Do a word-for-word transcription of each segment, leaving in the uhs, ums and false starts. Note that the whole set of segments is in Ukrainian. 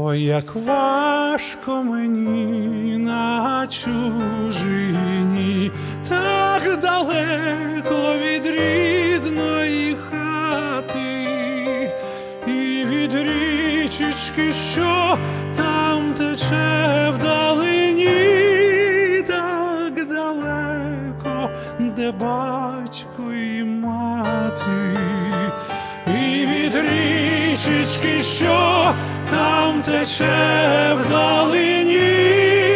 Ой, як важко мені на чужині, так далеко від рідної хати, і від річечки, що там тече вдалині, так далеко, де батько і мати, і від річечки, що там тече вдалині,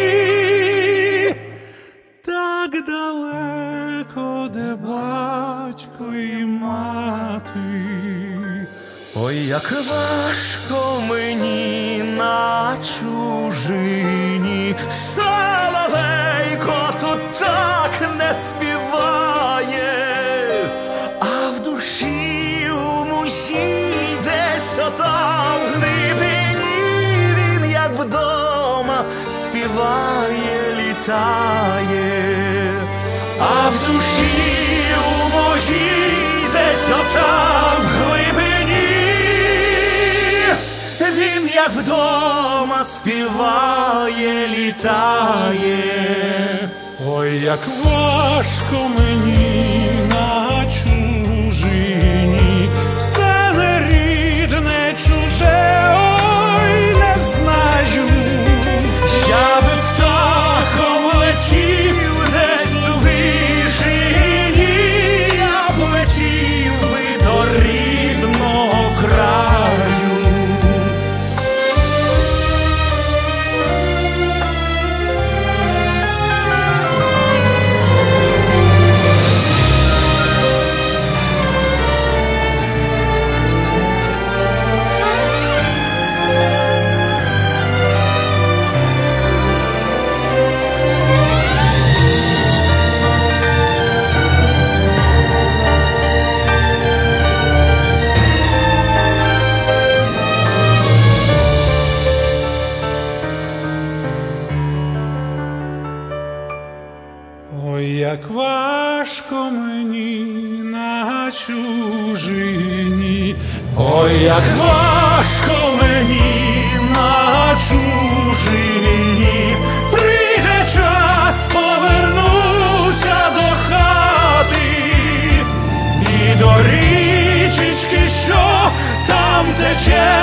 так далеко, де батько і мати. Ой, як важко мені на чужині, соловейко тут так не співає, а в душі у моїй десь отам в глибині він, як вдома, співає, літає, а в душі у моїй десь отам в глибині він, як вдома, співає, літає. Ой, як важко мені на чужині, все нерідне, чуже, ой, не знаю. Я би птахом летів десь у вишині, я б летів би до рідного краю. Ой, як важко мені на чужині, Ой, як важко мені на чужині, прийде час, повернуся до хати і до річечки, що там тече